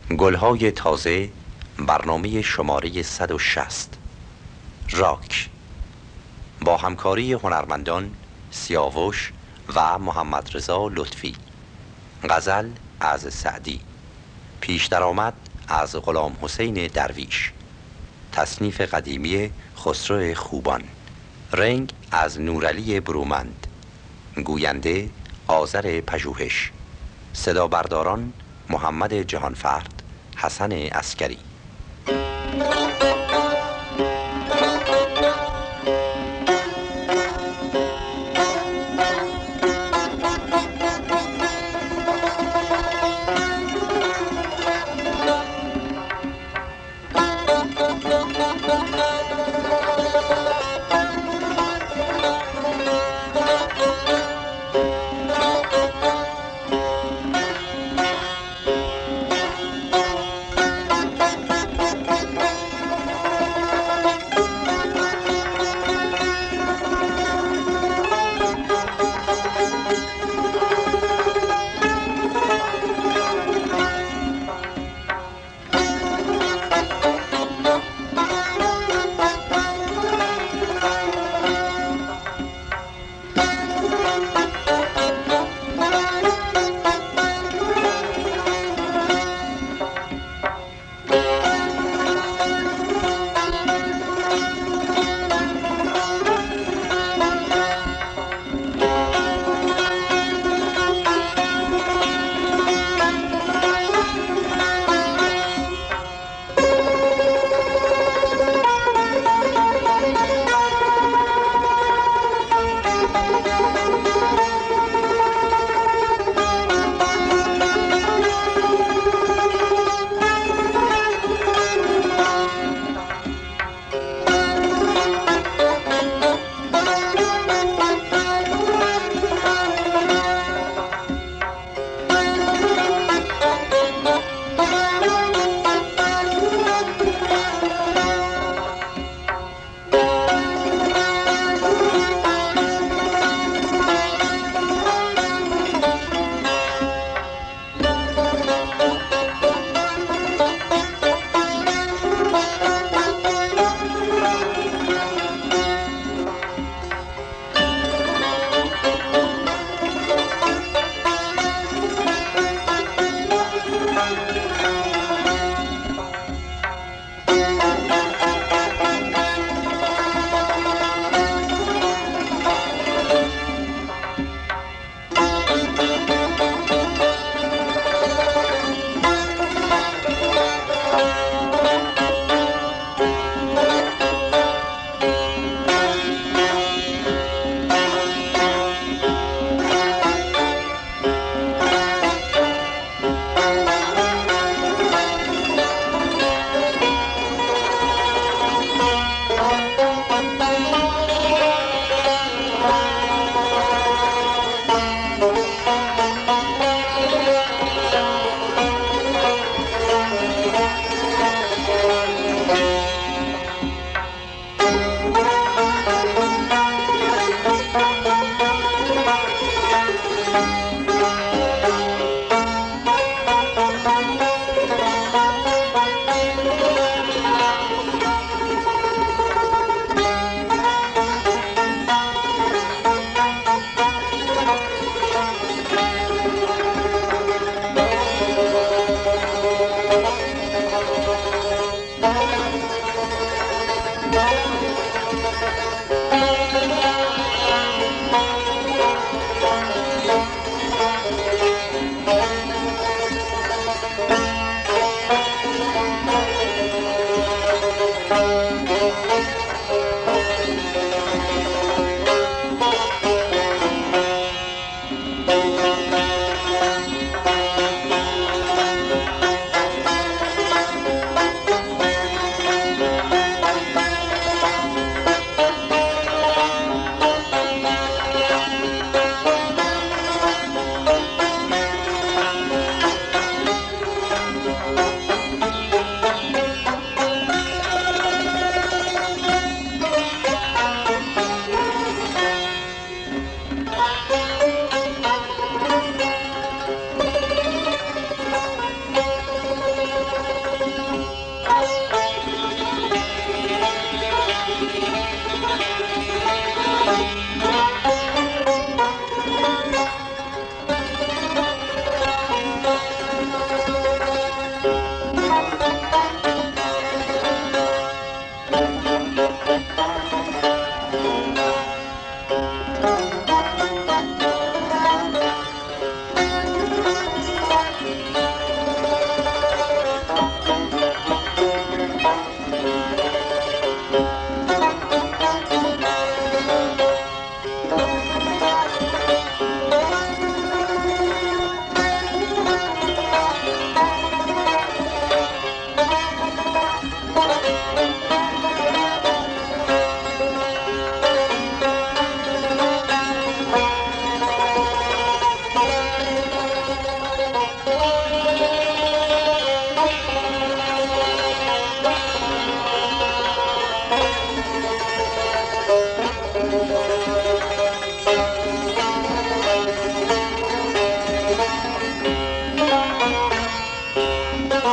گلهای تازه، برنامه شماره 160. راک، با همکاری هنرمندان سیاوش و محمد رضا لطفی. غزل از سعدی، پیش درآمد از غلام حسین درویش، تصنیف قدیمی خسرو خوبان. رنگ از نورعلی برومند، گوینده آذر پژوهش. صدا برداران محمد جهانفرد، حسن عسکری.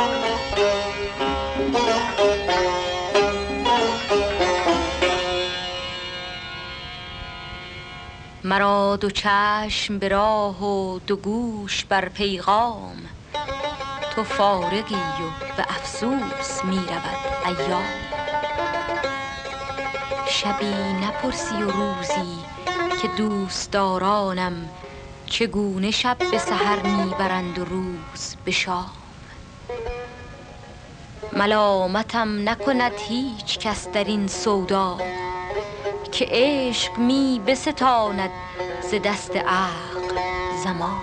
مرا دو چشم به راه و دو گوش بر پیغام، تو فارغی و به افسوس می رود ایام. شبی نپرسی و روزی که دوستدارانم چگونه شب به سحر می برند و روز به شام. ملامتم نکند هیچ کس در این سودا که عشق می بستاند ز دست عقل زمان.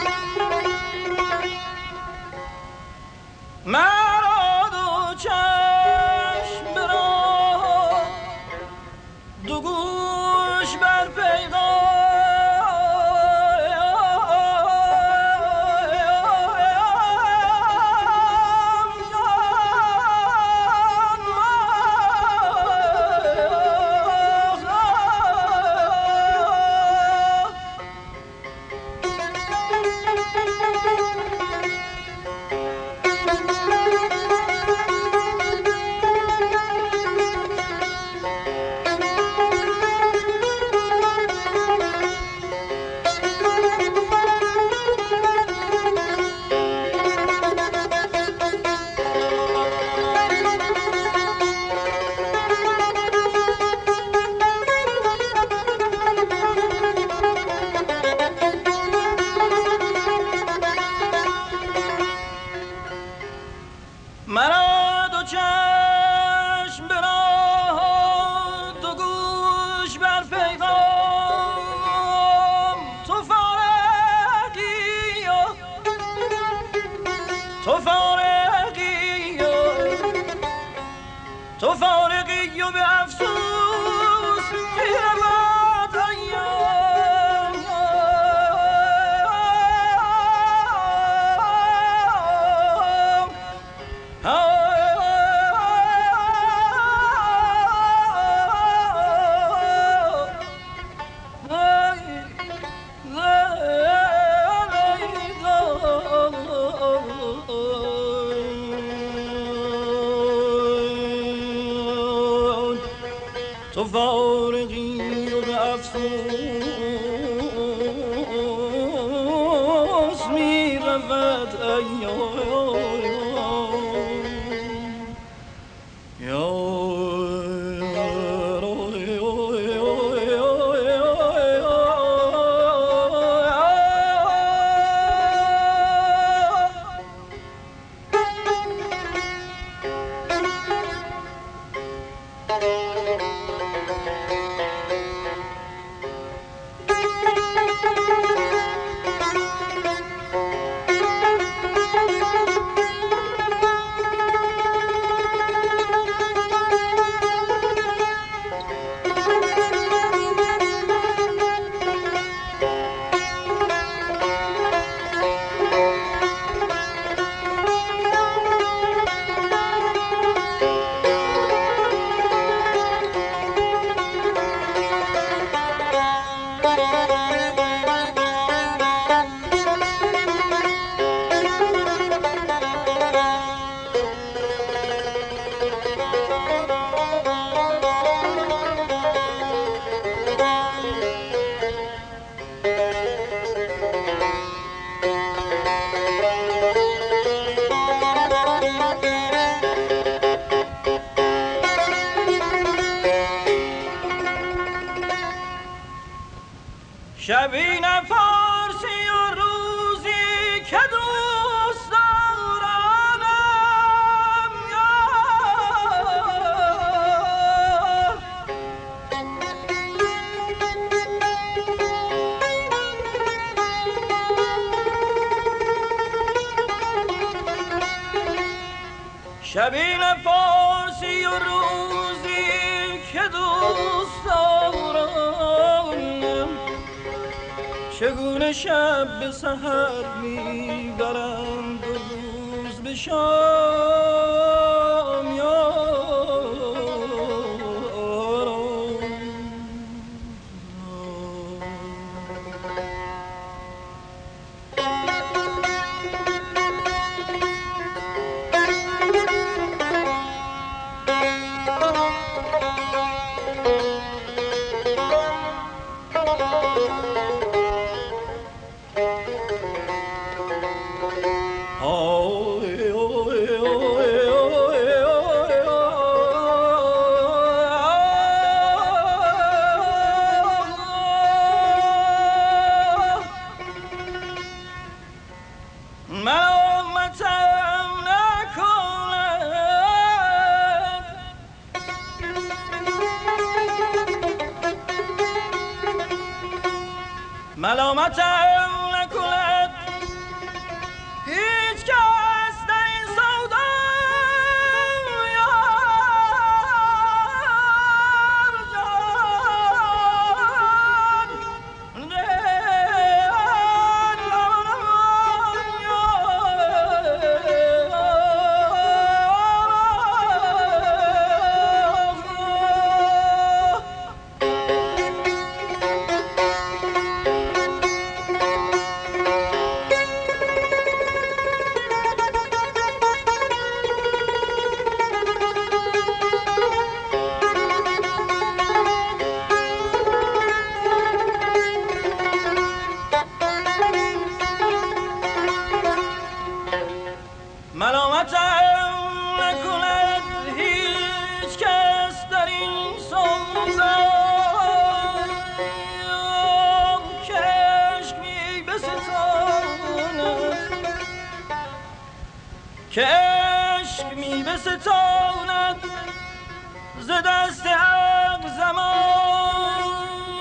مرا دو چشم مرا دو چشم به راه دو گوش بر پیغام تو فارغی و تو فارغی و تو فارغی و به افسوس میرود ایام تو فارغی و به افسوس می رود شبی نفارسی و روزی که دوست دارم شبی نفارسی و روزی که دوست دارم چگونه شب به سحر میبرند و روز به شام ملامتم نکند هیچ کس در این سودا که اشک می بستاند ز دست حق زمان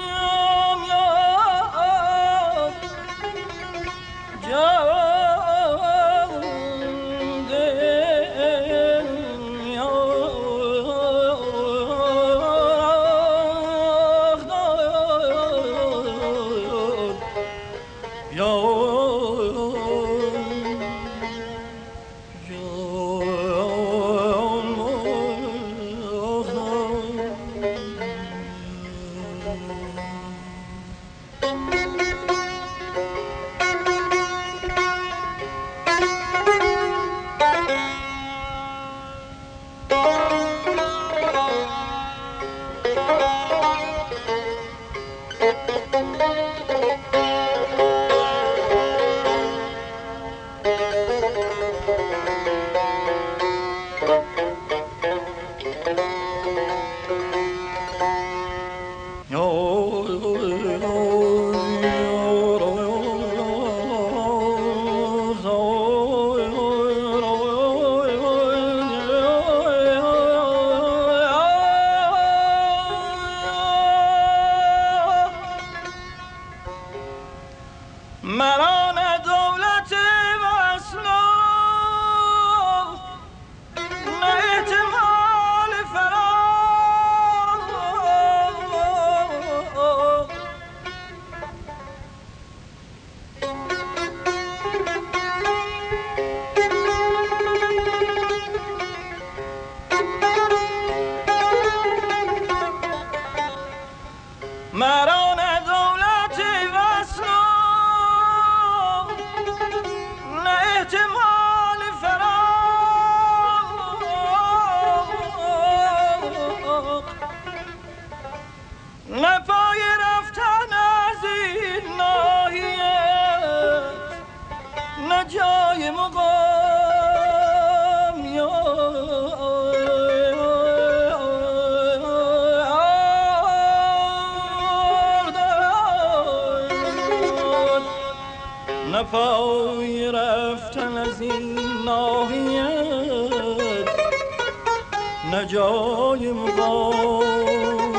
مرا نه دولت وصل نه احتمال فراق مرا نه دولت وصل نه احتمال فراق نه پای رفتن از این ناحیت نه جای مقام نه پای رفتن از این ناحیت نه جای مقام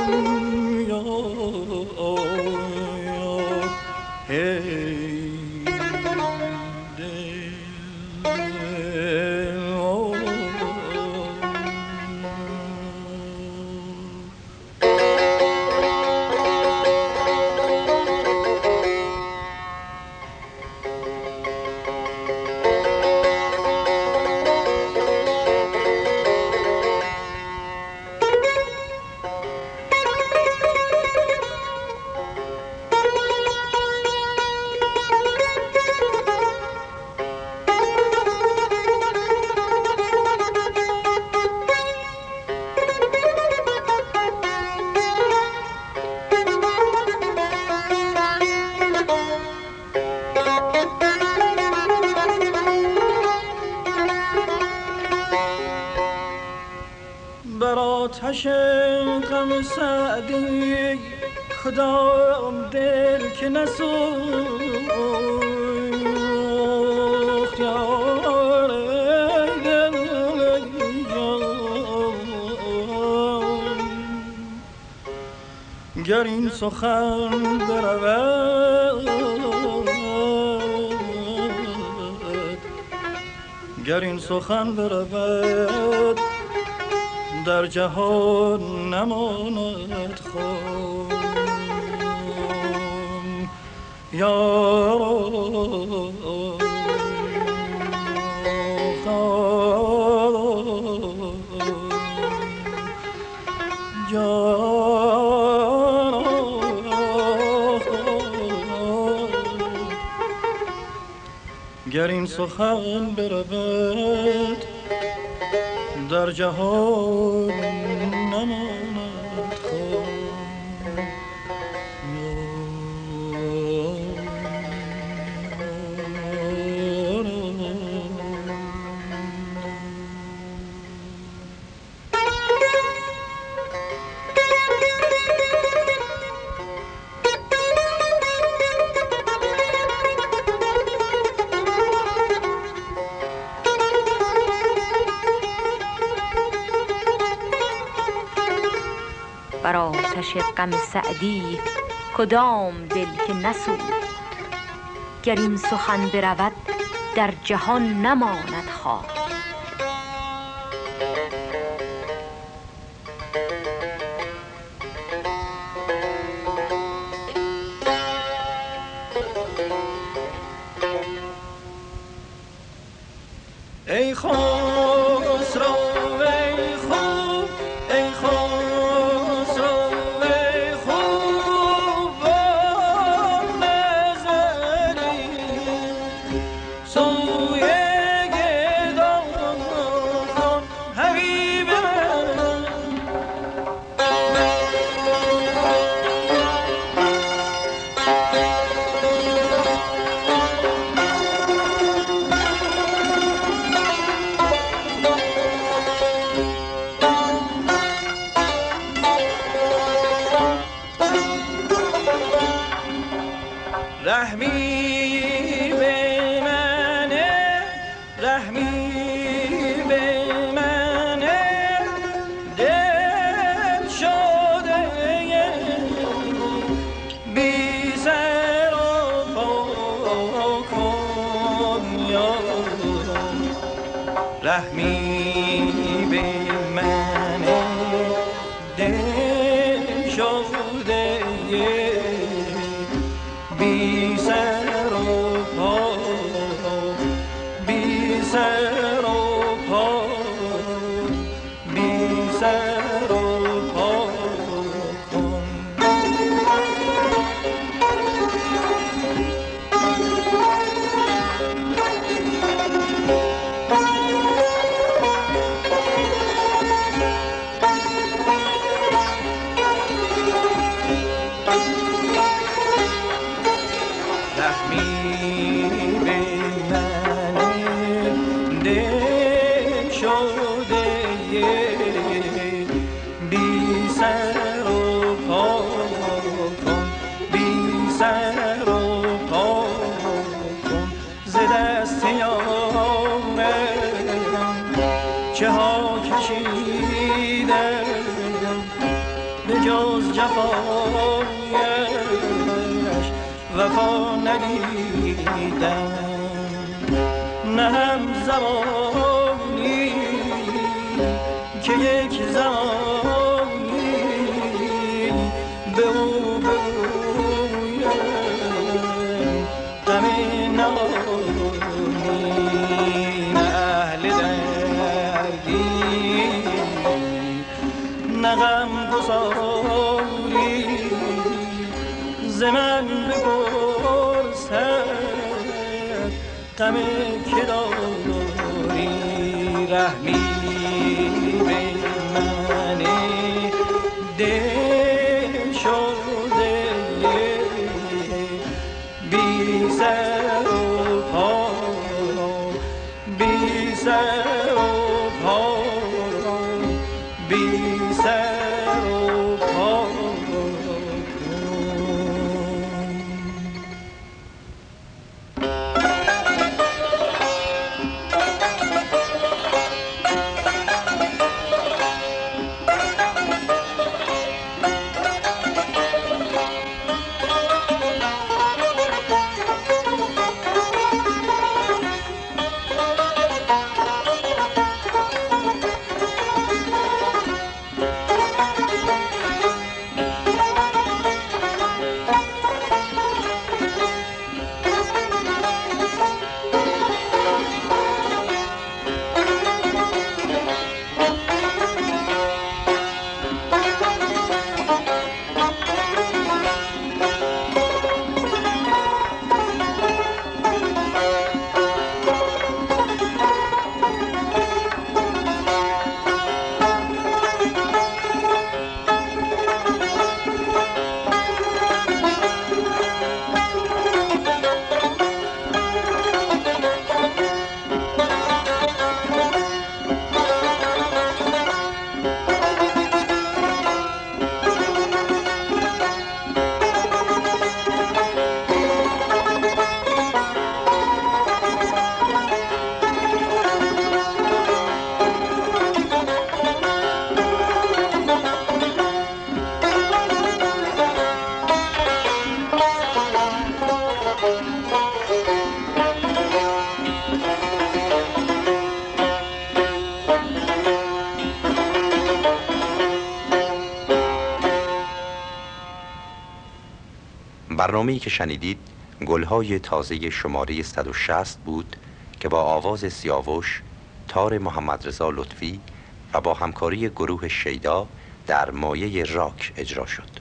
بر آتش غم سعدی کدام دل که نسوخت یار دل گر این سخن برود گر این سخن برود در جهان نماند خام یارو گر این سخن برود در جهان نماند خام بر آتش غم سعدی کدام دل که نسوخت. گر این سخن برود در جهان نماند خاک. ای خسرو ای خوب، ای خسرو ای خوب و نظری سوی گدایان حبیب من. رحمی به منه، رحمی به منه، دل شده بی سر و پا کن یارم. رحمی به منه، دل شده بی سر و پا، بی سر و پا، بی سر و پا کن. رحمی به منه، دل شده بی سر و پا کن، بی سر و پا کن. ز دست یارم چه ها کشیدم به جز جفایش وفا ندیدم. نه هم زمانی که یک زمانی به او بگویم غم نهانی. نه اهل دردی نه غم گساری ز من بپرسد غم که داری. رحمی به منه، دل شده بی سر و پا، بی سر و پا، بی سر و پا کن. برنامه‌ای که شنیدید گلهای تازه شماره 160 بود که با آواز سیاوش، تار محمدرضا لطفی و با همکاری گروه شیدا در مایه راک اجرا شد.